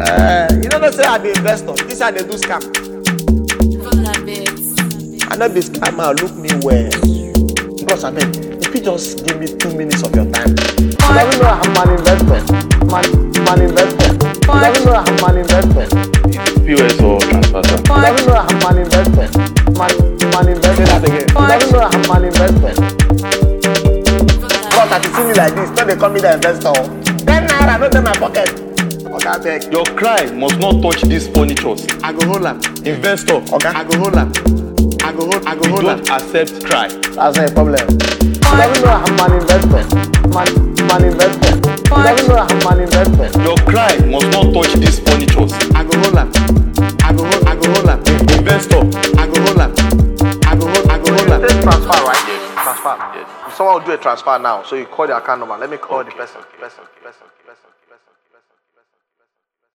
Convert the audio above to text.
You know say I be investor. This I dey do scam. I know be scammer. Look me well. Bros, I mean, if you just give me 2 minutes of your time. You never know I'm an investment. Man investment. You never know I'm an investment. POS or transfer, sir? You never know I'm an investment. Man investment. Say that again. You never know I'm an investment. Bros, as you see me like this, don't they call me the investor? 10 naira, not in my pocket. Okay, beg. Your cry must not touch these furnitures. I go hold am. Investor, Okay, I go hold am. I go hold we am. don't accept cry. That's not a problem. You never know I'm an investment. Man investment. You never know I'm an investment. Your cry must not touch these furnitures. I go hold am. I go hold am. Investor, I go hold am. I go hold am. This transfer, right? Yes. Transfer. Yes. If someone will do a transfer now, so you call the account number. Let me call the person.